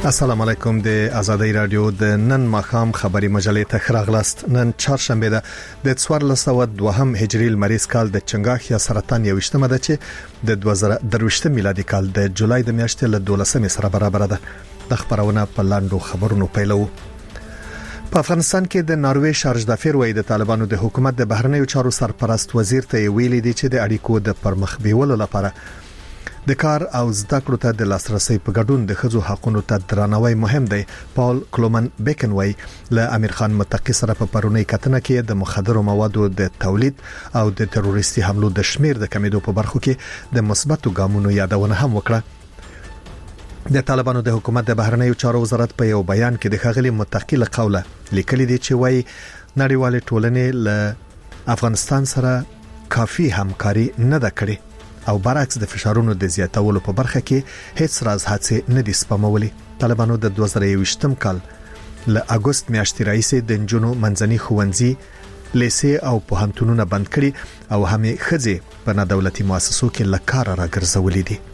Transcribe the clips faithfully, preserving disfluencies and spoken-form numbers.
السلام علیکم د آزادۍ رادیو د نن مخام خبري مجلې ته خراغلاست. نن چهارشنبه ده د څوارلس سوه دوهم هجري لمریز کال د چنګاښ یا سرطان یوشتمه ده چې د دوه زره درویشت میلادي کال د جولای د میاشتې له دولسمې سره برابر ده. د خبرونه په لاندو خبرونو پیلو. په افغانستان کې د ناروې شارج دافیر وای د طالبانو د حکومت د بهرنیو چارو سرپرست وزیر ته ویلي دي چې د اړیکو د پرمخ بیولو لپاره د کار او زده کړو ته د لاسرسي په ګډون د ښځو حقوقو ته درناوی مهم دی. پاول کلومن بیکن وای له امیر خان متقی سره په پرونی کتنه کې د مخدرو موادو د تولید او د تروریستي حملو د شمیر د کمیدو په برخو کې د مثبتو ګامونو یادونه هم وکړه. د طالبانو د حکومت د بهرنیو چارو وزارت په یو بیان کې د خغلی متقی له قوله لیکلي دي چې وای نړیوال ټولنې له افغانستان سره کافي همکاري نه ده کړې او برعکس د فشارونو د زیاتولو په برخه کې هیڅ راز هڅه نه دي سپمولي. طالبانو د دوه زره یوویشتم کال له اگست میاشتې راهیسې د جنونو منځني ښوونځي لیسې او پوهنتونونه بند کړي او همې خځې په نادولتي مؤسسو کې لکاره راګرځولې دي.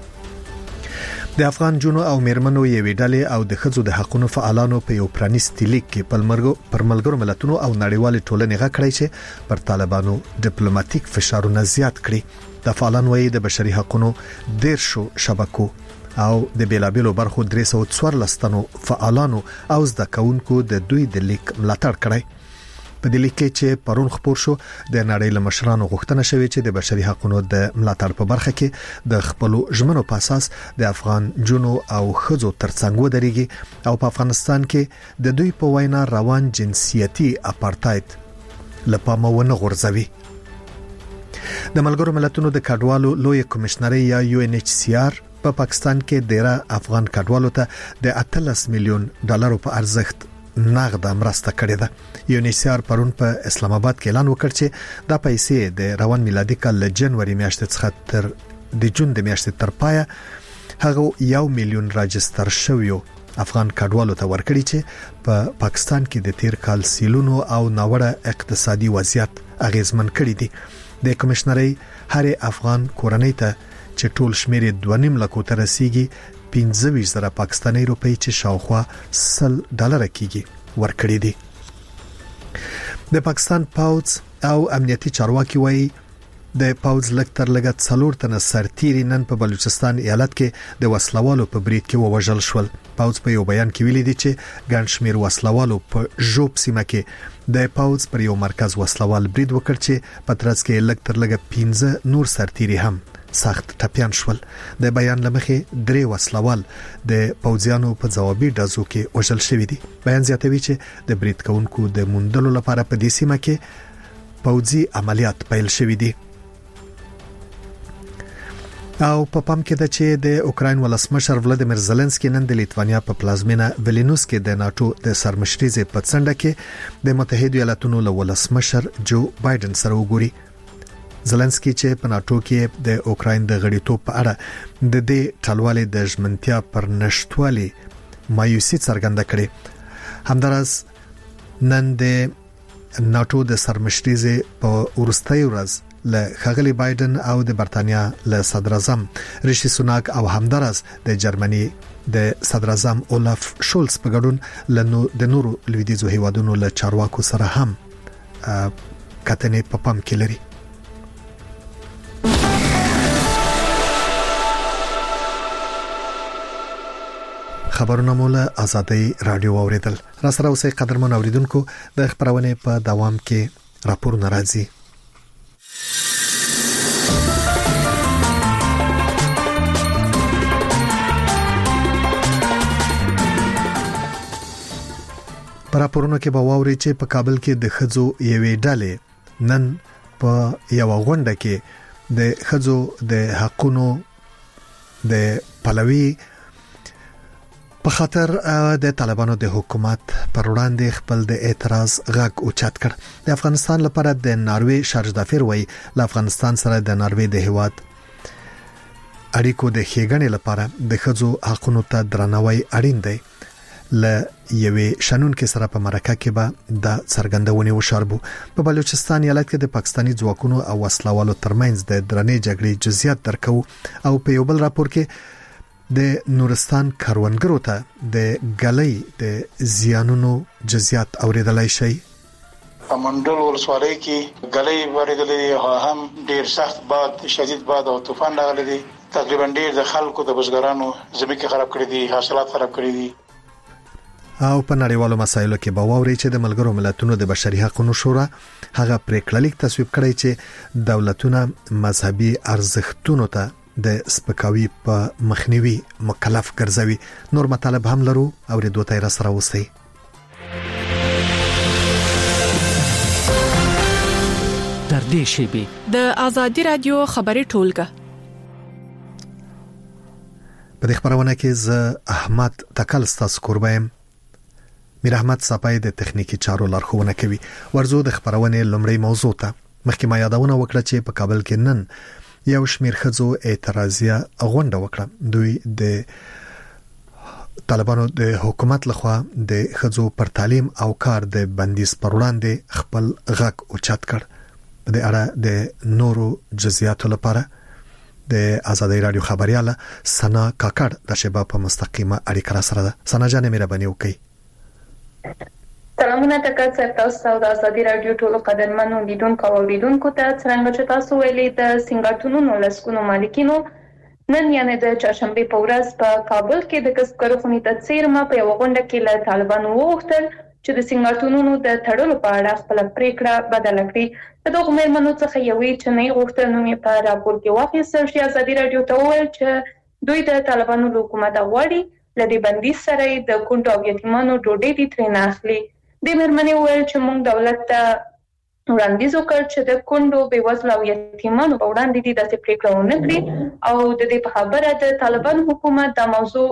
د افغان جنونو او میرمنو یوې ډلې او د خځو د حقوقو فعالانو په یو پرانیستي لیک کې په مرګو پر ملګرو ملتونو او نړیوال ټولنې غږ چې پر طالبانو ډیپلوماټیک فشارونه زیات کړي. د فعالان وایي د بشري حقوقو ډیر شو شبکو او د بیلابیلو برخو درې سوه څوارلس تنو فعالانو او زده کوونکو د دوی د لیک ملاتړ کړی. په دې لیک کې چې پرون خبر شو د نړۍ له مشرانو غوښتنه شوې چې د بشري حقوقو د ملاتړ په برخه کې د خپل ژمنو په اساس د افغان جنو او خځو ترڅنګ ودرېږي او په افغانستان کې د دوی په وینا روان جنسیتي اپارټاید لپاره ونه غورځوي. د ملګرو ملتونو د کډوالو لوی کمشنري یا یو ان ایچ سی آر په پاکستان کې ډیره افغان کډوالو ته د اتلس میلیون ډالرو په ارزښت نغد مرسته کړې ده. یو ان ایچ سی آر پرون په اسلام آباد کې اعلان وکړ چې دا پیسې د روان میلادي کال له جنوري میاشتې څخه تر د جون د میاشتې تر پایه هغه یو میلیون راجستر شویو افغان کډوالو ته ورکړي چې په پا پاکستان کې د تیر کال سیلونو او ناوړه اقتصادي وضعیت اغیزمن کړي دي. د کمشنري هر افغان کورنۍ ته چې ټول شمیر دوه نیم لک ته رسیدي پنځه ویشت زره پاکستاني روپۍ چې شاوخوا سل ډالر کېږي ورکړي دي. د پاکستان پاوز او امنیتي چارواکي وایي د پاوز لکتر لګت څلور تنه سرتیري نن په بلوچستان ایالت کې د وسلوالو په برید کې ووژل شول. پاوز په یو بیان کې ویلي دي چې ګڼ شمیر وسلوالو په ژوب سیمه کې د پاوز پر یو مرکز وسلوال برید وکړ چې په ترڅ کې لکتر لګ پنځه نور سرتیري هم سخت ټپيان شول. د بیان لمخې درې وسلوال د پوځیانو په ځوابي ډزو کې وژل شوی دي. بیان زیاتوي چې د برید کوونکو د موندلو لپاره په دې سیمه کې پوځي عملیات پیل شوی دي. او په پام کې ده چې د اوکراین ولسمشر ولادیمیر زيلنسکي نن د لیتوانیا په پلازمینه ویلنیوس کې د ناتو د سرمشرۍ په څنډه کې د متحده ایالاتونو له ولسمشر جو بایدن سره وګوري. زيلنسکي چې په ناتو کې د اوکراین د غړیتوب په اړه د دې ټلوالې د ژمنتیا پر نشټوالي مایوسي څرګنده کړې. همدارس نن د ناتو د سرمشرۍ په ورستۍ ورځ له خغلی بایدن او د برتانیا له صدر اعظم ریشي سوناک او همدارس د جرمني د صدر اعظم اولاف شولز په ګډون له د نورو لویدیځو هیوادونو له چارواکو سره هم کتنې په پام کې لري. خبرونه مولا آزادۍ رادیو اوریدل. را سره اوسې قدرمن اوریدونکو د خبرونه په دوام کې راپورونه راځي. پر راپورونو کې به واوري چې په کابل کې د خځو یوې ډلې نن په یو غونډه کې د خځو د حقوقو د پلوي په خاطر د طالبانو د حکومت پر وړاندې خپل د اعتراض غږ اوچت کړ. د افغانستان لپاره د ناروې شارج دافیر وای ل افغانستان سره د ناروې د هیواد اړیکو د ښېګڼې لپاره د خځو حقوقو ته درناوی اړین دی. ل یوې شنن کې سره په مرکه کې به د څرګندونې وشاربو. په بلوچستان ایالت کې د پاکستاني ځواکونو او وسلوالو ترمنځ د درنې جګړې جزئیات درکو او په یو بل راپور کې د نورستان کاروانګرو ته د غلې د زیانونو جزئیات اوریدلای شي. په منډل ولسوالۍ کې غلې ورېدلې هم ډیر سخت باد شدید باد او طوفان راغلی دی. تقریبا ډیر د خلکو د بزګرانو زمکه خراب کړې دي، حاصلات خراب کړې دي. او په نړیوالو مسایلو کې به واوري چې د ملګرو ملتونو د بشري حقوقو شورا هغه پریکړه لیک تصویب کړی چې دولتونه مذهبي ارزښتونو ته د سپکاوي په مخنیوي مکلف ګرځوي. نور مطالب هم لرو او د دوه تیر سره وسی. تر دې شی د ازادي رادیو خبري ټولګه په دې خبرونه کې ز احمد تکل ستاسو قربایم. میر احمد صاحب د تخنیکی چارو لارښوونه کوي. ورزو د خبرونه لومړی موضوع ته مخکې ما یادونه وکړه چې په کابل کې نن یو شمیر خزو اعتراضیه غونډه وکړه. دوی د طالبانو د حکومت لخوا د خزو پر تعلیم او کار د بندیز پر وړاندې خپل غږ اوچت کړ. په دې اړه د نورو جزئیاتو لپاره د ازادي رادیو خبرياله سنا کاکړ د شباب په مستقیمه اړیکه را سره ده. سنا جان مهرباني وکړئ. سلامونه تاسو ته د ازادي رادیو ټولو قدرمنو لیدونکو او لیدونکو ته څنګه چې تاسو ویلي د سنگاټونو لسکونو مالکینو نن یعنی د چهارشنبه په ورځ په کابل کې د کسبګرو خونې ته څیرمه په یو غونډه کې له طالبانو وغوښتل چې د سنگاټونو د تړلو په اړه خپل پریکړه بدل کړي. د دغه مېرمنو څخه یوې چې نه غوښتل نو په راپور کې واخیستل شي. ازادي رادیو ته وویل چې دوی د طالبانو حکومت غواړي لدی بندي سره د کونډو او یتیمانو ډوډۍ دي ترې نه اخلي. د مېرمنې وویل چې موږ دولت ته وړاندیز وکړ چې د کونډو بېوزلو او یتیمانو په وړاندې دي داسې پریکړه ونه کړي او د دې په خبره د طالبان حکومت دا موضوع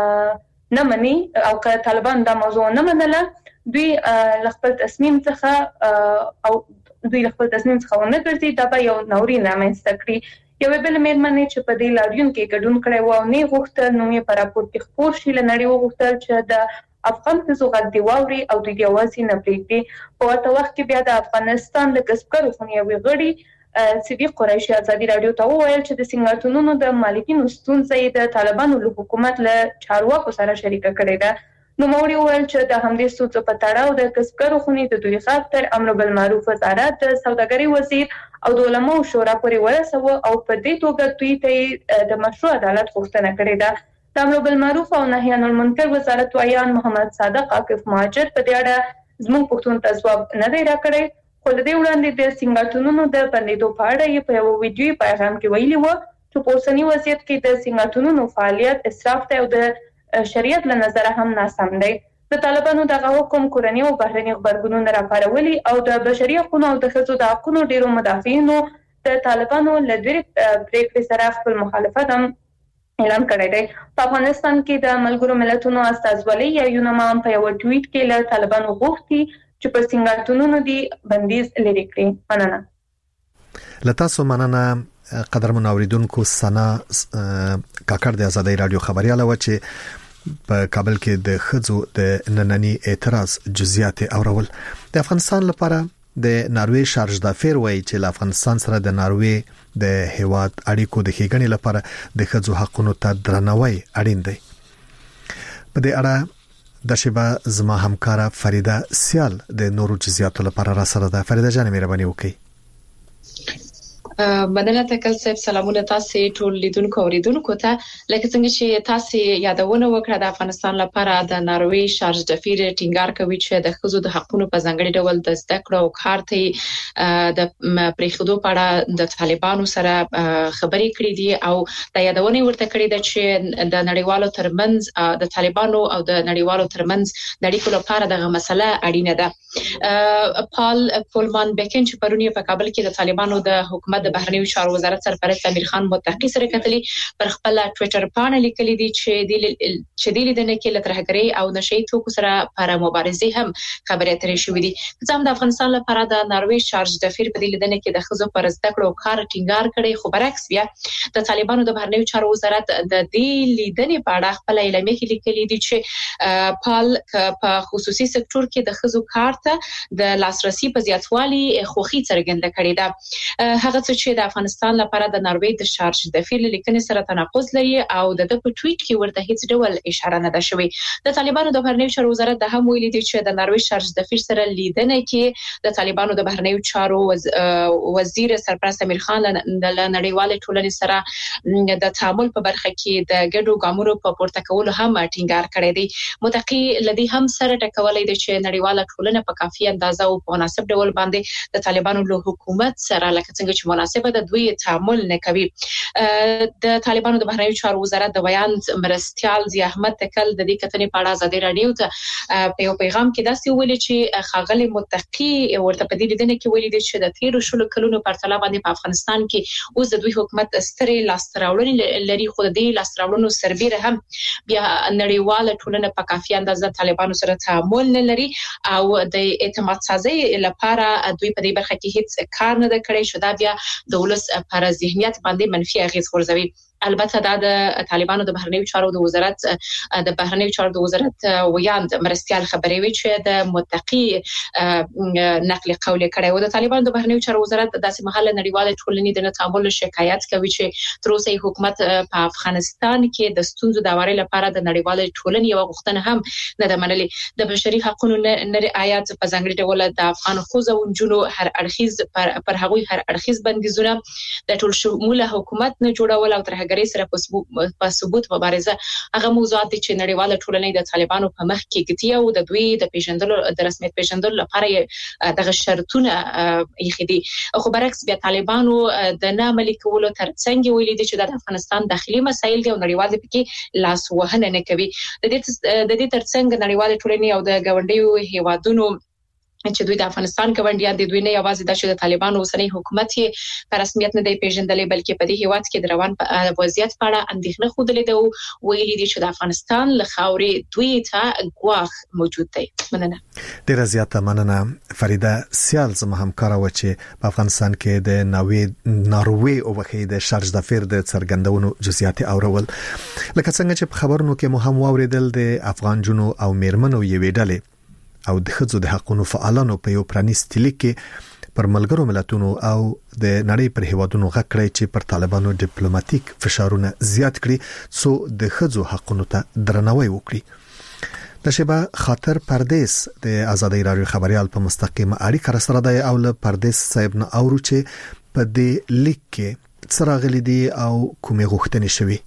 نه مني او که طالبان دا موضوع نه منله دوی خپل تصمیم څخه او دوی خپل تصمیم څخه ونه ګرځي دا به یو نوري رامنځته کړي. یو بل مېرمنې چې په دې لاریون کې ګډون کړی و او نه غوښتل نو یې په راپور کې خپور شي له نړۍ وغوښتل چې د افغان ښځو غږ دی واوري او دوی یوازې نه پرېږدي. په ورته وخت کې بیا د افغانستان د کسبګرو خونې یوې غړي صدیق قریشي ازادي رادیو ته وویل چې د سنگاټونو د مالکینو ستونزه یې د طالبانو له حکومت له چارواکو سره شریکه کړې ده. نو موري وویل چې د همدې ستونزو په تړاو د کسبګرو خونې د دوی غږ تر امر بالمعروف وزارت د سوداګرۍ وزیر او د علماو شورا پورې ورسوه او په دې توګه دوی ته د مشروع عدالت غوښتنه کړې ده. د امر بالمعروف او نهي عن المنکر وزارت ویان محمد صادق عاکف مهاجر په دې اړه زموږ پښتون ته ځواب نه دی راکړی. خو د دې وړاندې د سنگاټونو د بندیدو په اړه یې په یو ویډیوي پیغام کې ویلي و چې په اوسني وضعیت کې د سنگاټونو فعالیت اسراف دی او د شریعت له نظره هم ناسم دی. د طالبانو دغه حکم کورنۍ او بهرني خبرګونونه راپارولي او د بشري حقوقو او د ښځو د حقوقو ډیرو مدافعینو د طالبانو له دې پریکړې سره خپل مخالفت هم اعلان کړی دی. په افغانستان کې د ملګرو ملتونو استازولۍ یا یونما په یو ټویټ کې له طالبانو غوښتي چې په سنگاټونو دی بندیز لري کړي. مننه. لته سو مننه قدرمن اوریدونکو. سنا کاکړ د ازادي رادیو خبرياله و چې په کابل کې د خزو د نننی اعتراض جزئیات اورول. د افغانستان لپاره د ناروې شارج دافیر وایي چې له افغانستان سره د ناروې د هیواد اړیکو د ښېګڼې لپاره د خزو حقوقو ته درناوی اړین دی. په دې اړه د شبا زما همکاره فریده سیال د نورو جزئیاتو لپاره را سره ده. فریده جان مهرباني وکړئ. مننه تکل صاحب. سلامونه تاسو ټول لیدونکو او اوریدونکو ته. لکه څنګه چې تاسو یادونه وکړه د افغانستان لپاره د ناروې شارج دافیر ټینګار کوي چې د خزو د حقوقو په ځانګړي ډول د زده کړو او کار ته د پریښودو په اړه د طالبانو سره خبرې کړې دي او د یادونه ورته کړې ده چې د نړیوالو ترمنځ د طالبانو او د نړیوالو ترمنځ د اړیکو لپاره دغه مسله اړینه ده. پال پولمان بیکن چې پرونی په کابل کې د طالبانو د حکومت د بهرنیو چارو وزارت سرپرست امیر خان متقی سره کتلی پر خپل ټوئیټر باندې لیکلي دي چې د چې د لیدنې کې له ترهګرۍ او نشئی توکو سره پر مبارزه هم خبرې اترې شوې دي. ځم د افغانستان لپاره د ناروې شارج دافیر په لیدنې کې د خزو پر زده کړو کار ټینګار کړي. خو برعکس بیا د طالبانو د بهرنیو چارو وزارت د دې لیدنې په اړه خپل اعلامیه کې لیکلي دي چې پال په خصوصي سکتور کې د خزو کار ته د لاسرسي په زیاتوالي خوخي څرګنده کړې ده. هغه چې د افغانستان لپاره د ناروې د شارج د فیل لیکنې سره تناقض لري او د په ټویټ کې ورته هیڅ ډول اشاره نه ده شوې. د طالبانو د بهرنیو چارو وزارت د هم ویلي دی چې د ناروې شارج د فیل سره لیدنه کې د طالبانو د بهرنیو چارو وز... وزیر سرپرست امیر خان له نړیوال ټولنې سره د تعامل په برخه کې د ګډو ګامونو په پورته کولو هم ټینګار کړی دی. متقی لدی هم سره ټکولای دی چې نړیواله ټولنه په کافي اندازه او په مناسب ډول باندې د طالبانو له حکومت سره لکه څنګه چې مناسبه د دوی تعامل نه کوي. د طالبانو د بهرنیو چارو وزارت د بیان مرستيال ضیاء احمد تکل د دې کتنې په اړه ازادي رادیو ته په یو پیغام کې داسې ویلي چې خاغلی متقی ورته په دې لیدنه کې ویلي چې د تیر شلو کلونو پرتله باندې په افغانستان کې اوس د دوی حکومت سترې لاستراوړنې لري، خو د دې لاستراوړنو سربېره هم بیا نړیواله ټولنه په کافي اندازه طالبانو سره تعامل نه لري او د اعتماد سازي لپاره دوی په دې برخه کې هیڅ کار نه ده کړی چې دا بیا د ولس پر ذهنیت باندې منفي اغیز غورځوي. البته دا د طالبانو د بهرنیو چارو د وزارت د بهرنیو چارو د وزارت ویاند مرستيال خبري وی چې د متقی نقل قول کړي و. د طالبانو د بهرنیو چارو وزارت داسې محل نړیوال ټولنې د تعامل شکایت کوي چې تر اوسه حکومت په افغانستان کې د ستونزو د اوري لپاره د نړیوال ټولنې یو غوښتنه هم نه ده منلې. د بشري حقوقو نړۍ آیات په ځانګړي ډول د افغان خوځو ونجونو هر اړخیز پر, پر هغوی هر اړخیز بندیزونه د ټول شموله حکومت نه جوړول او تر هغه سره په ثبوت مبارزه هغه موضوعات چې نړیواله ټولنې د طالبانو په مخ کې ګټي او د دوی د پیژندلو د رسمیت پیژندلو لپاره دغه شرطونه یې خدي. خو برعکس بیا طالبانو د ناملي کولو ترڅنګ ویلي دي چې د افغانستان داخلي مسایل دي او نړیوال پکې لاس وهنه نه کوي. د دې د دې ترڅنګ نړیواله ټولنې او د غونډیو هیوادونو چې دوی د افغانستان کوونډیان دي دوی نه یوازې د چې د طالبانو اوسنی حکومت یې په رسمیت نه دی پیژندلې بلکې په دې هیواد کې د روان وضعیت په اړه اندېښنه خوده لیدو ویلي دي چې د افغانستان له خاورې دوی ته ګواښ موجود دی. مننه. ډیره زیاته مننه فریده سیال زما همکار و چې په افغانستان کې د ناوې ناروې او وخې د شارج د فیر د څرګندونو جزئیات اورول. لکه څنګه چې په خبرونو کې مو هم واوریدل د افغان جنو او میرمنو یوې ډلې او د خځو د حقوقو فعالانو په یو پرانیستي لیک کې پر ملګرو ملتونو او د نړۍ پر هیوادونو غږ کړی چې پر طالبانو ډیپلوماټیک فشارونه زیات کړي څو د خځو حقوقو ته درناوی وکړي. د شبا خاطر پردیس د ازادي رادیو خبريال په مستقیمه اړیکه سره دی او له پردیس صاحب نه اورو چې په دې لیک کې څه راغلي دي او کومې غوښتنې شوي.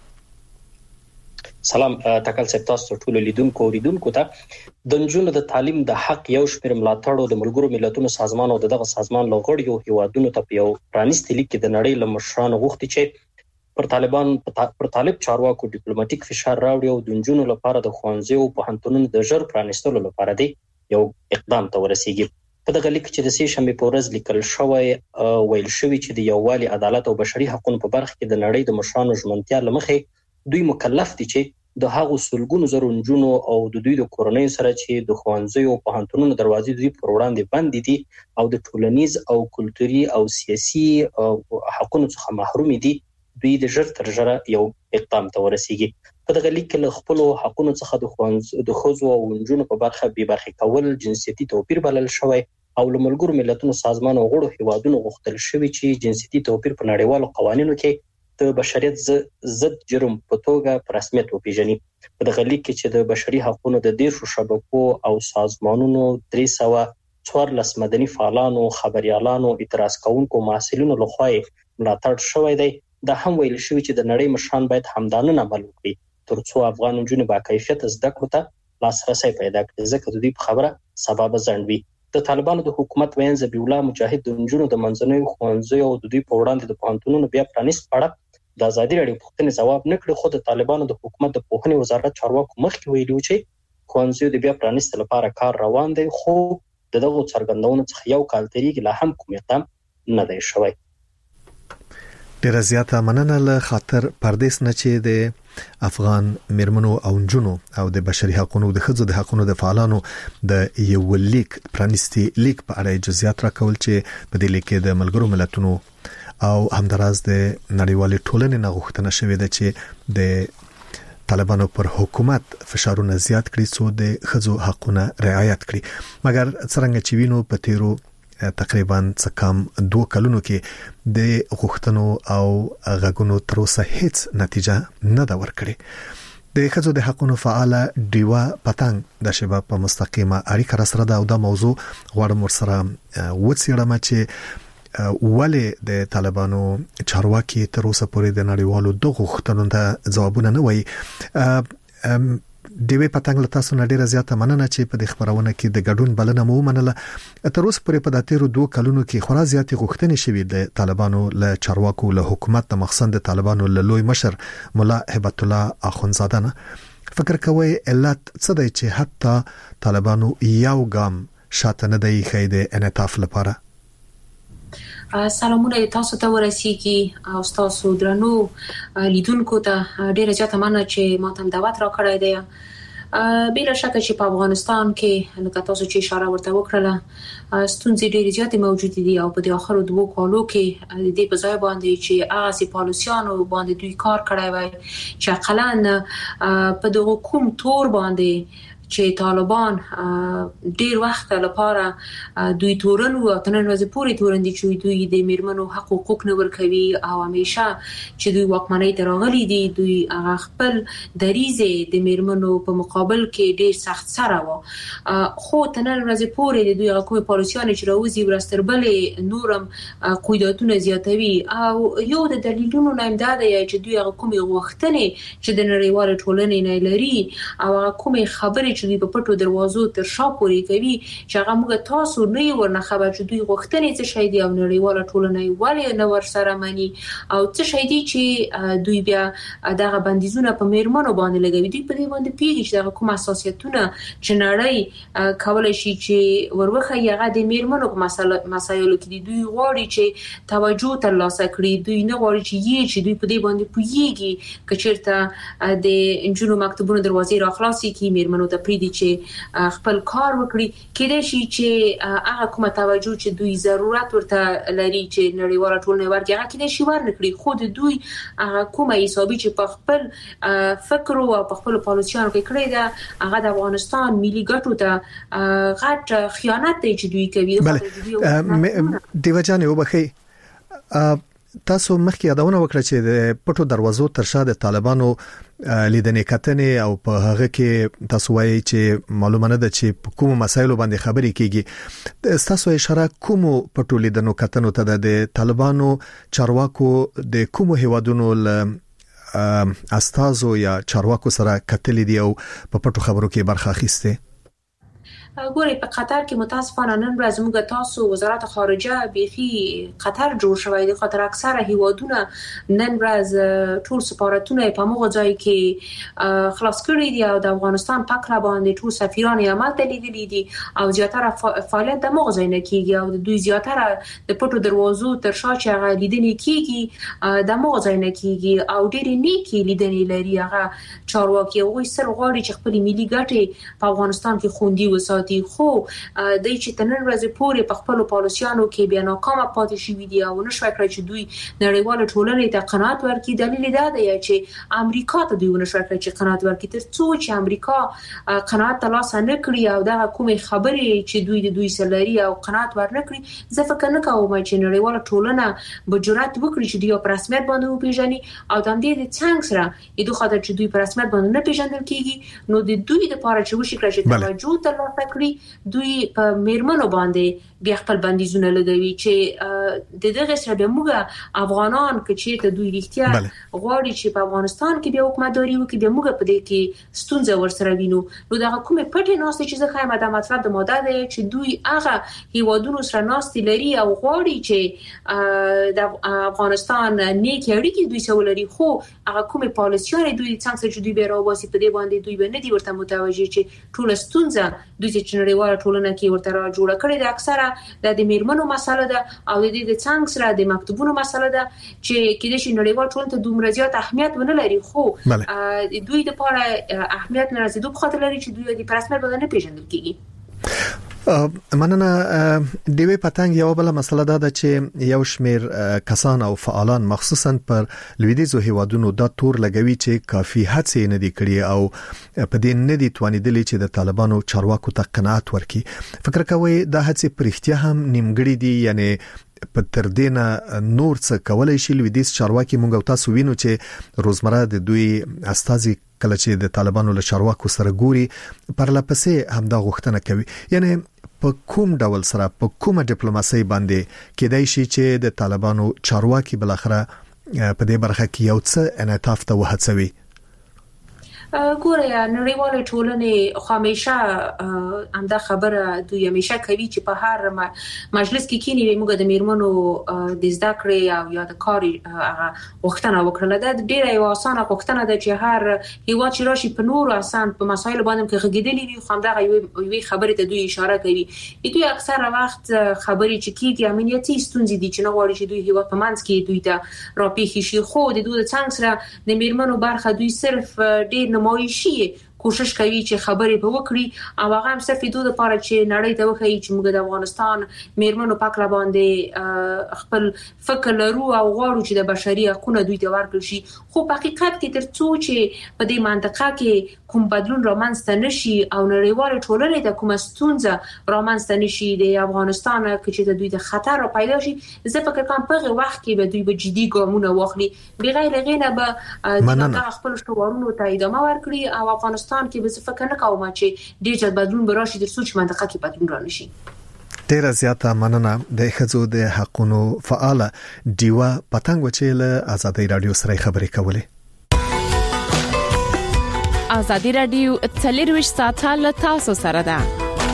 سلام تکل صاحب تاسو ټول لیدونکو اوریدونکو ته د نجونو د تعلیم د حق یو شمېر ملاتړ د ملګرو ملتونو سازمان او دغه سازمان لغړیو هیوادونو ته یو پرانیستي لیک د نړۍ له مشرانو غوښتي چې پر طالبان پر طالب چارواکو ډیپلوماټیک فشار راوړي او د نجونو لپاره د خوانځي او پوهنتونونو د ژر پرانیستلو لپاره دی یو اقدام ته ورسیږي. په دغه لیک چې د سې شنبې په ورځ لیکل شوی ویل شوی چې د یووالي عدالت او بشري حقوقو په برخه کې د نړۍ د مشرانو ژمنتیا لمخې دوی مکلف دي چې د هغو سلګونو زرو نجونو او د دوی د کورنۍ سره چې د خوانځي او پوهنتونونو دروازې دوی پر وړاندې بندې دي او د ټولنیز او کلتوري او سیاسي حقوقو څخه محروم دي دوی د ژر تر ژره یو اقدام ته ورسیږي. په دغه لیک کې له خپل حقوقو څخه د خوانځ د خځو او نجونو په برخه به برخه کول جنسيتي توپیر بلل شوی او له ملګرو ملتونو سازمان او غړو هیوادونو غوښتل شوی چې جنسيتي توپیر په نړیوالو قوانینو کې د بشریت ضد جرم په توګه په رسمیت وپیژني. په دغه لیک کې چې د بشري حقوقو د دیرشو شبکو او سازمانونو درې سوه څوارلس مدني فعالانو خبريالانو اعتراض کوونکو محصلینو لخوا ملاتړ شوی دی. دا هم ویل شوی چې د نړۍ مشران باید همدانه عمل وکړي ترڅو افغان نجونې با کیفیت زده کړو ته لاسرسي پیدا کړي ځکه د دې په خبره سبب ځنډوي. د طالبانو د حکومت وین ذبیح الله مجاهد د نجونو د منځنوي خوانځي او د دوی په وړاندې د پوهنتونونو بیا پرانیست پړه د ازادي رادیو پوښتنې ځواب نکړي خو د طالبانو د حکومت د پوهنې وزارت چارواکو مخکې ویلي چې خوانځي د بیا پرانیست لپاره کار روان دی خو دغه څرګندونو څخه یو کال تیریږي لا هم کوم اقدام نه دی شوی. ډیره زیاته مننه له خاطر پردیس نه چې د افغان میرمنو او نجونو او د بشري حقوقو د خځو د حقوقو د فعالانو د یو لیک پرانیستي لیک په اړه جزئیات راکول چې په دې لیک کې د ملګرو ملتونو او همداراز د نړیوالې ټولنې نه غوښتنه شوې ده چې د طالبانو پر حکومت فشارونه زیات کړي څو د خځو حقوقونه رعایت کړي. مګر څنګه چې وینو په تیرو تقریبا څه کم دوه کلونو کې د غوښتنو او غږونو تر اوسه هیڅ نتیجه نه دا ورکړي د خځو د حقوقو فعاله دیوا پتنګ د شباب په مستقیمه اړیکه سره دا او د موضوع غواړم ورسره وڅېړم چې ولې د طالبانو چارواکي تر اوسه پورې د نړیوالو دغه غوښتنو ته ځوابونه نه وایي. دیوی پتنګ له تاسو نه ډیره زیاته مننه چې په دې خبرونه کې د ګډون بلنه مو منله. تر اوسه پورې په داتیرو دوه کلونو کې خورا زیاتې غوښتنې شوې د طالبانو له چارواکو له حکومت د مخصن د طالبانو له لوی مشر مولا هبت الله اخونزاده نه. فکر کوي علت څه دی چې حتی طالبانو یو ګام شاته نه دی خېده انعطاف لپاره؟ سلامونه تاسو ته ورسیږي او تاسو درنو لیدونکو ته ډیره زیاته مننه چې ماته دعوت راکړی دی. بلا شک چې په افغانستان کې لکه تاسو چې اشاره ورته وکړه ستونزې ډېرې زیاتې موجود دي او په دې اخرو دوه کالو کې د دې په ځای باندې چې هغه سي پالیسيانو باندې دوی کار کړی وای چې اقلن په دغه کوم تور باندې چې طالبان ډیر وخت لپاره دوی تورن او تنن ورځې پوری تورن دي چې دوی د میرمنو حقوق نه ورکوي او همیشه چې دوی واکمنۍ ته راغلي دي دوی هغه خپل دریزه د میرمنو په مقابل کې ډیر سخت سره و خو تنن ورځې پوری د دوی حقوق پالیسيان چې راوځي ورستربلې نورم قیداتونه زیاتوي او یو د دلیلونو نه امداد دی چې دوی هغه کومي غوښتنې چې د نړیوال ټولنې نه لري او کومي خبرې چې دوی په پټو دروازو تر شا پورې کوي چې هغه موږ تاسو نه یو ورنه خبر چې دوی غوښتنې څه شي دی او نړیواله ټولنه ولې نه ورسره مني او څه شي دی چې دوی بیا دغه بندیزونه په میرمنو باندې لګوي. دوی په دې باندې پیږي چې دغه کوم اساسیتونه چې نړۍ کولای شي چې وروخه هغه د میرمنو په مسایلو کې دوی غواړي چې توجه ترلاسه کړي. دوی نه غواړي چې یې چې دوی په دې باندې پوهیږي کچېرته د انجونو مکتبونو دروازې راخلاصي کی میرمنو ته دي چې خپل کار وکړي کېدای شي چې هغه کومه توجه چې دوی ضرورت ورته لري چې نړیواله ټولنه ورکړي هغه کېدای شي ورنکړي خو د دوی هغه کومه حسابي چې په خپل فکر او په خپل پالیسيانو کې کړی دا هغه د افغانستان ملي ګټو ته غټ خیانت دی چې دوی کوي. بله دیو جان وبخي تاسو مخکې یادونه وکړه چې د پټو دروازو تر شا د طالبانو لیدنې کتنې او په هغه کې تاسو وایي چې معلومه نه ده چې په کوم مسایلو باندې خبرې کیږي. تاسو اشاره کوم پټو لیدنو کتنو ته د طالبانو چارواکو د کوم هیوادونو ل استازو یا چارواکو سره کتلې دی او په پټو خبرو کې برخه اخیسته؟ ګوري په قطر کې متاسفانه نن ورځ موږ تاسو وزارت خارجه بيخي قطر جوړ شوی دی. قطر اکثره هیوادونه نن ورځ ټول سفارتونه په موږ ځای کې خلاص کړی دي او د افغانستان په کلا باندې ټول سفیران یې عمل تللی دي او زیاتره فعالیت د موږ ځای نه کیږي او دوی زیاتره د پټو دروازو تر شا چې هغه لیدنې کیږي د موږ ځای نه کیږي او ډېر نیکی لیدنې لري. هغه چارواکي او سر غواړي چې خپل ملي ګټې په افغانستان کې خوندي وساتي خو د چې تنن ورځې پورې په خپل پالیسيانو کې بیا ناکامه پاتې شوې دي او نشوي کړی چې دوی نړیواله ټولنې ته قناعت ورکړي. دلیل دا دی چې امریکا ته دوی نشوي کړی چې قناعت ورکړي تر څو چې امریکا قناعت ترلاسه نه کړي او دا کومه خبرې چې دوی د دوی سلري او قناعت ورنکړي زه فکر نه کوم چې نړیواله ټولنه به جرأت وکړي چې دوی په رسمیت باندې وپیژني او د دې د څنګه سره د خاطر چې دوی په رسمیت باندې نه پیژندل کیږي نو د دوی د لپاره چې وشي کړی چې توجه ترلاسه دوی په میرمنو باندې بیا خپل بندیزونه لګوي چې د دغه سره به موږ افغانان کې چې دوی رښتیا غواړي چې په افغانستان کې بیا حکومتداري وکړي بیا موږ په دې کې ستونزه ورسره وینو نو دا کومه پټه ناست چې زه خایم د مطلب د ماده دی چې دوی هغه هیوادونو سره ناست لري او غواړي چې د افغانستان نیک اړیکې دوی سره لري خو هغه کومه پالیسيان دوی څنګه چې دوی به راوځي په دې باندې دوی به نه دي ورته متوجي چې ټول ستونزه دوی چې نړیواله ټولنه کې ورته را جوړه کړې ده اکثره د میرمنو مسله ده او د دې د څنګه سره د مکتوبونو مسله ده چې کله چې نړیوال ټولنه ته دومره زیات اهمیت ونه لري خو دوی د لپاره اهمیت نه رسیدو په خاطر لري چې دوی د رسمیت باندې نه پیژندل کیږي. مننه. دیوی پتنګ یو بل مسله ده چې یو شمیر کسان او فعالان مخصوصا پر لویدیزو هیوادونو د تور لګوي چې کافي هڅې نه دي کړې او په دې نه دي توانیدلې چې د طالبانو چارواکو ته قناعت ورکړي. فکر کوي دا هڅې پرختیا هم نیمګړې دي، یعنی په تر دې نه نور څه کولای شي لویدیز چارواکي مونږ او تاسو وینو چې روزمره د دوی استازي کله چې د طالبانو له چارواکو سره ګوري پرلپسې همدا غوښتنه کوي. یعنی په کوم ډول سره په کومه ډیپلوماسي باندې کېدای شي چې د طالبانو چارواکي بل اخره په دې برخه کې یو څه انعطاف ته وهڅوي؟ ګوره نړیواله ټولنه خو همیشه همدا خبره دوی همیشه کوي چې په هر مجلس کې کینی موږ د میرمنو د زده کړې او یا د کار غوښتنه وکړه. دا ډیره یو اسانه غوښتنه ده چې هر هیواد چې راشي په نور اسان په مسایل باندې کې غږیدلی وي، خو همدا یوې خبرې ته دوی اشاره کوي. دوی اکثره وخت خبرې چې کیږي امنیتي ستونزې دي چې نه غواړي چې دوی هیواد په منځ کې دوی ته راپېښ شي، خو د دوی څنګه سره د میرمنو برخه دوی صرف ډیر نمایشي کوشش کوي چې خبرې به وکړي او هغه هم صرف دوی لپاره چې نړۍ ته وښایي چې موږ د افغانستان میرمنو په کله باندې خپل فکر لرو او غواړو چې د بشري حقوقو دوی ته ورکړل شي. خو په حقیقت کې ترڅو چې په دې منطقه کې کوم بدلون رامنځته نشي او نړیواله ټولنه د کومه ستونزه رامنځته نشي د افغانستان کې چې د دوی د خطر را پیدا شي، زه فکر کوم په وخت کې به دوی به جدي ګامونه واخلي، بغیر غینه به د خپل شعارونو ته ادامه ورکړي او افغانستان کې به فکر نه کوم چې ډیجیټل بدلون به راشي ترڅو چې منطقه کې بدلون رانشي. ډیره زیاته مننه. د ښځو د حقوقو فعاله دیوا پتنګ چې له آزادۍ رادیو سره خبرې کولې. آزادۍ رادیو څلور ساعته له تاسو سره ده.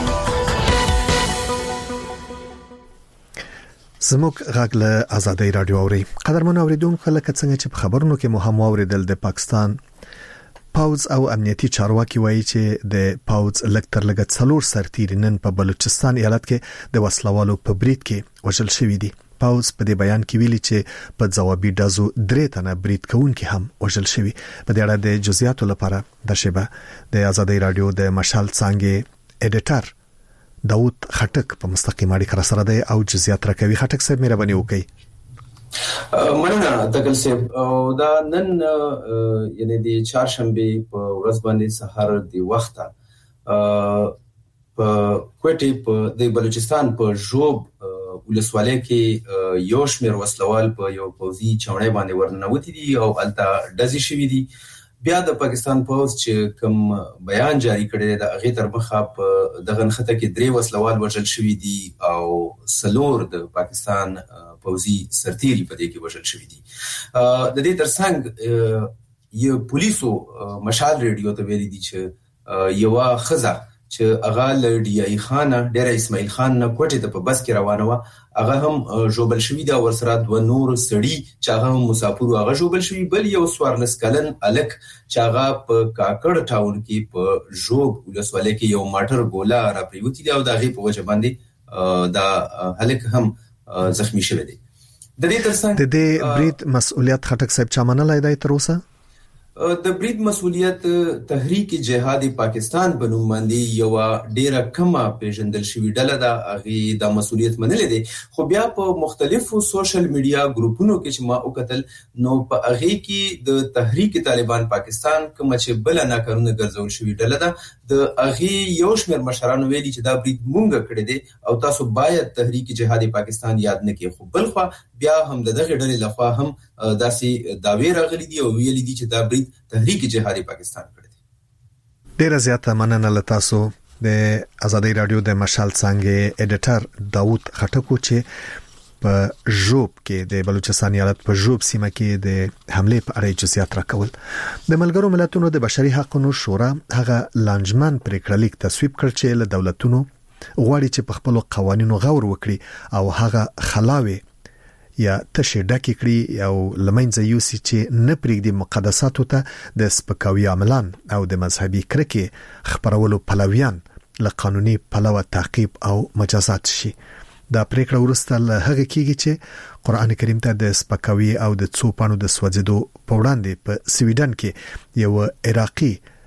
زموږ غږ له آزادۍ رادیو اوري. قدرمن اوریدونکو، لکه څنګه چې په خبرونو کې مو هم اوریدل، د پاکستان پاوز او امنیتي چارواکي وایي چې د پاوز لکتر لګت څلور سرتیر نن په بلوچستان ایالت کې د وسلوالو په برید کې وژل شوی دي. پاوز په دې بیان کې ویلي چې په ځوابي ډزو درې تنه برید کوونکي هم وژل شوی. په دې اړه د جزئیاتو لپاره د شبه د آزادۍ رادیو د مشال څنګه ایډیټر داوود خټک په مستقیم اړیکه سره دی او جزئیات راکوي. خټک صاحب مهرباني وکړئ. مننه تکل صاحب. او دا نن یعنی د چهارشنبه په ورځ باندې سحر دی وخته په کوټې په د بلوچستان په ژوب ولسوالۍ کې یو شمېر وسلوال په یو پوځي چوڼۍ باندې ورننوتي دي او الته ډزې شوي دي. بیا د پاکستان پوځ چې کوم بیان جاری کړی د هغې تر مخه په دغه نښته کې درې وسلوال وژل شوي دي او څلور د پاکستان پوځي سرتیري په دې کې وژل شوي دي. د دې ترڅنګ یو پولیسو مشال ریډیو ته ویلي دي چې یوه ښځه چې هغه له ډي آی خان ډېر اسماعیل خان نه کوټې ته په بس کې روانه وه، هغه هم ژوبل شوي دي او ورسره دوه نور سړي چې هغه هم مسافر هغه ژوبل شوي. بل یو څوارلس کلن هلک چې هغه په کاکړ ټاون کې په ژوب ولسوالۍ کې یو ماټر ګوله راپریوتي دي او د هغې په وجه باندې دا هلک هم زخمی شوی دی. د دې ترڅنګ د دې برید مسؤلیت خټک صاحب چا منلای دی تر اوسه؟ د برید مسؤلیت تحریک جهاد پاکستان په نوم باندې یو ډیره کمه پیژندل شوی ډله ده، هغه د مسؤلیت منلې دي. خو بیا په مختلفو سوشل میډیا ګروپونو کې چې ما وکتل نو په هغه کې د تحریک طالبان پاکستان کوم چې بل نه کارونه ګرځول شوی ډله ده، د هغه یو شمېر مشرانو ویلي چې دا برید مونږ کړی دی او تاسو باید تحریک جهاد پاکستان یاد نه کړئ. خو بل خو بیا هم د دغه ډلې لخوا هم داسې داوی راغلي دي او ویلي دي چې دا برید تحریک جهاد پاکستان کړی دی. ډیره زیاته مننه له تاسو د آزادۍ رادیو د مشال څنګه ایډیټر داوود خټکو چې په ژوب کې د بلوچستان ایالت په ژوب سیمه کې د حملې په اړه جزئیات راکول. د ملګرو ملتونو د بشري حقوقو شورا هغه لانجمن پریکړه لیک تصویب کړ چې له دولتونو غواړي چې په خپل قوانینو غور وکړي او هغه خلاوي یا تشه ډکی کړي او لمنځه یوسي چې نه پرېږدي مقدساتو ته د سپکاوي عملان او د مذهبي کرکې خبرولو پلویان له قانوني پلوه تعقیب او مجازات شي. دا پریکړه ورسته له هغه کېږي چې قرآن کریم ته د سپکاوي او د څو پانو د سوځېدو په وړاندې په سویډن کې یو عراقي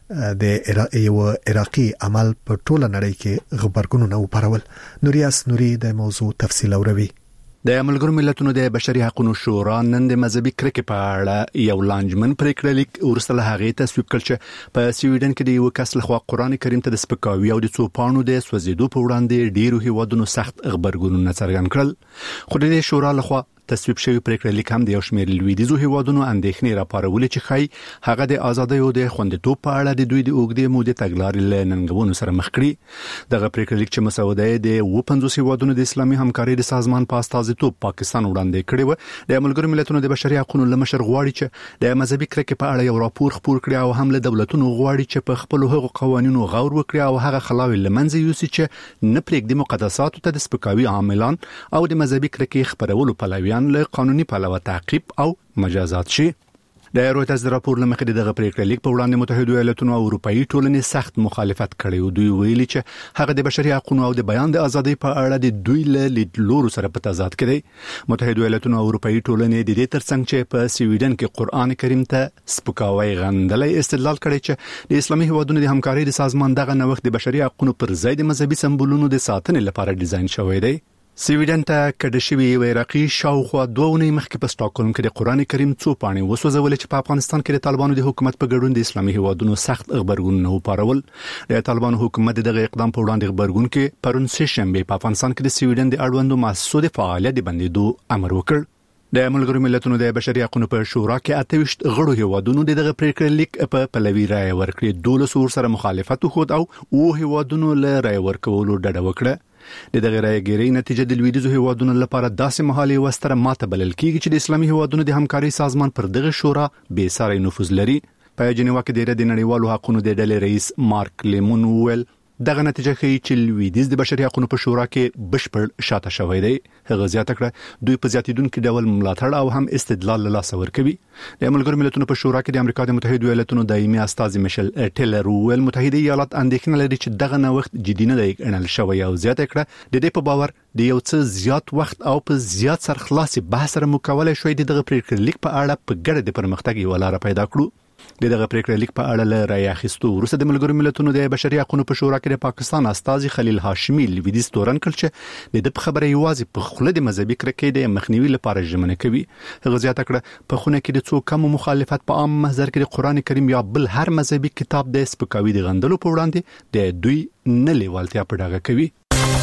د یو عراقي عمل په ټوله نړۍ کې خبرګونونه وپارول. نوریاس نوري د موضوع تفصیل اوروي. د ملګرو ملتونو د بشري حقوقو شورا نن د مذهبي کرکې په اړه یو لانجمن پریکړه لیک ورسره هغه تصویب کړ چې په سویډن کې د یو کس لخوا قران کریم ته د سپکاوي او د څوپانو د سوځیدو په وړاندې ډیرو هیوادونو سخت خبرګونونه څرګند کړل. خو د شورا لخوا تصویب شوی پریکړه لیک هم د یو شمېر لویدیزو هیوادونو اندېښنې راپارولې چې خای هغه د ازادۍ او د خوندیتوب په اړه د دوی د اوږدې مودې تګلارې له ننګونو سره مخ کړي. دغه پریکړه لیک چې مسوده د پنځوس هیوادونو د اسلامي همکارۍ د سازمان په استازیتوب پاکستان وړاندې کړی و، د ملګرو ملتونو د بشري حقوقو لمشر غواړي چې د مذهبي کرکې په اړه یو راپور خپور کړي او هم له دولتونو غواړي چې په خپل حقوقو قوانینو غور وکړي او هغه خلاوي لمنځه یوسي چې نه پرېږدي مقدساتو ته د سپکاوي عاملان او د مذهبي کرکې خبرولو پلویان له قانوني پلوه تعقیب او مجازات شي. د رویترز راپور لمخې دغه پریکړه لیک په وړاندې متحده ایالاتونو او اروپאי ټولنې سخت مخالفت کړی او دوی ویلي چې هغه د بشري حقوقو او د بیان د ازادۍ په اړه د دوی له لیدلورو سره په تضاد کې دی. متحده ایالاتونو او اروپאי ټولنې د دې ترڅنګ چې په سویډن کې قران کریم ته سپکاوی غندلې استدلال کړی چې د اسلامي هیوادونو د همکارۍ د سازمان دغه نوښت د بشري حقوقو پر ځای د مذهبي سمبولونو د ساتنې لپاره ډیزاین شوی دی. سویډن ته کډه شوی یو عراقي شاوخوا دوه اونۍ مخکې په سټاکهولم کې د قران کریم څو پاڼې وسوځول چې په افغانستان کې د طالبانو د حکومت په ګډون د اسلامي هیوادونو سخت خبرګونونه وپارول. د طالبانو حکومت دغه اقدام په وړاندې خبرګون کې پرون سه شنبه په افغانستان کې د سویډن د اړوندو مؤسسو د فعالیت بندیدو امر وکړ. د ملګرو ملتونو د بشري حقوقو په شورا کې اته ویشت غړو هیوادونو دغه پریکړه لیک په پلوي رائے ورکړي، دولس ور سره مخالفت وکړ او او هیوادونو له رائے ورکولو ډډه وکړه. د دغه رایګری نتیجه د لویدیزو هیوادونو لپاره داسې مهالي وستره ماته بلل کیږي چې د اسلامي هیوادونو د همکارۍ سازمان پر دغه شورا بې ساري نفوذ لري. په جنیوا کې د نړیوالو حقوقو د ډلې رئیس مارک لیمون ویل دغه نتیجه ښیي چې لویدیز د بشري حقوقو په شورا کې بشپړ شاته شوی دی. هغه زیاته کړه دوی په زیاتیدونکو ډول ملاتړ او هم استدلال له لاسه ورکوي. د ملګرو ملتونو په شورا کې د امریکا د متحده ایالاتونو دایمي استازي میشل ټیلر ویل متحده ایالات اندېښنه لري چې دغه نوښت جدي نه دی ګڼل شوی او زیاته کړه د دې په باور د یو څه زیات وخت او په زیات سرخلاصي بحث سره مکوله شوی دغه پریکړه لیک په اړه په ګډه د پرمختګ یو لار پیدا کړو. دغه پریکړه لیک په اړه له رائے اخیستو وروسته د ملګرو ملتونو د بشري حقوقو په شورا کې د پاکستان استازي خلیل هاشمي لویدیز تورن کړ چې د خبره یوازې په خله د مذهبي کرکې د مخنیوي لپاره ژمنه کوي. هغه زیاته کړه په خونه کې د څو کم مخالفت په عام محضر کې د قران کریم یا بل هر مذهبي کتاب د سپکاوي د غندلو په وړاندې د دوی نه لیوالتیا په ډاګه کوي.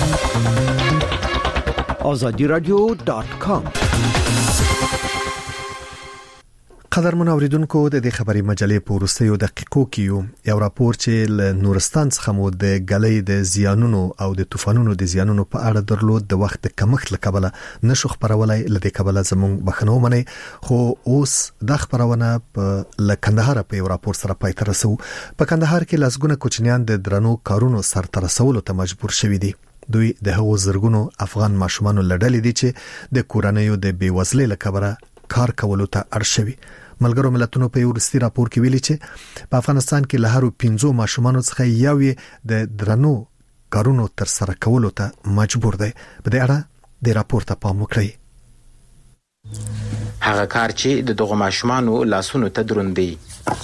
azadi radio dot com قدرمن اوریدونکو د دې خبري مجلې په وروستیو دقیقو کې یو راپور چې له نورستان څخه مو د غلې د زیانونو او د طوفانونو د زیانونو په اړه درلود د وخت کمښت لکبله نشو خبرولای لدې کبله زمون بخنو منی خو اوس د خبرونه په لکندهار په یو راپور سره پای ته رسو. په کندهار کې لاسګونه کوچنیان د درنو کارونو سر تر رسولو ته مجبور شوي دي. دوی د هغو زرګونو افغان ماشومان لړلې دي چې د کورنیو د بیوزلۍ لکبره کار کولو ته اړ شوي. ملګرو ملتونو په یو ورستي راپور کې ویلي چې په افغانستان کې له هرو پنځو ماشومانو څخه یو د درنو کارونو تر سره کولو ته مجبور دی. په دې اړه د راپور ته پام وکړئ. هغه کار چې د دغه ماشومانو لاسونو ته دروند دی.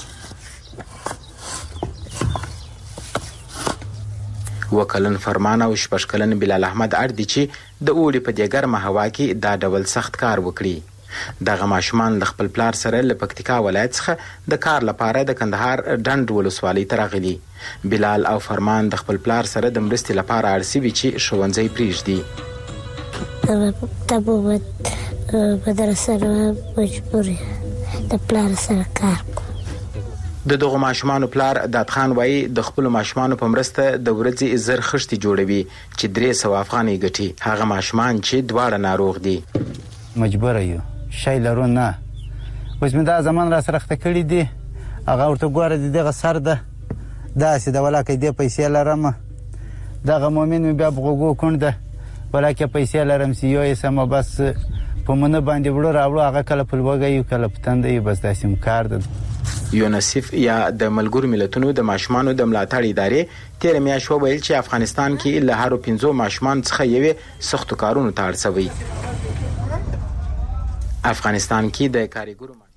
وکلن فرمان او شپشکلن بلال احمد اردی چې د اوړي په دې ګرمه هوا کې دا ډول سخت کار وکړي. دغه ماشومان د خپل پلار سره له پکتیکا ولایت څخه د کار لپاره د کندهار ډنډ ولسوالۍ ته راغلي. بلال او فرمان د خپل پلار سره د مرستې لپاره اړ شوي چې ښوونځی پرېږدي. تبوت مدرسه مجبور د پلار سره کار د دغه ماشومان پلار داد خان وایي د خپل ماشومان په مرسته د ورځې زر خشتي جوړوي چې درې سوه افغانۍ ګټي. هغه ماشومان چې دواړه ناروغ دي مجبور یو شای لرو نه اوس مې دا زمان را سره خته کړی دی. هغه ورته ګوره د دغه سر ده داسې د ولاکې دې پیسې لرم دغه مومن مې بیا بغوګو کونده ولاکې پیسې لرم سی یو یې سمه بس په مونږ باندې وړو راوړو هغه کله په لوګه یو کله په تنده یو بس داسې کار ده. یونیسف یا د ملګرو ملتونو د ماشومانو د ملاتړ ادارې تیر میاشت وویل چې افغانستان کې له هرو پنځو ماشومان څخه یوې سختو کارونو ته اړ شوی. افغانستان کې د کارګرو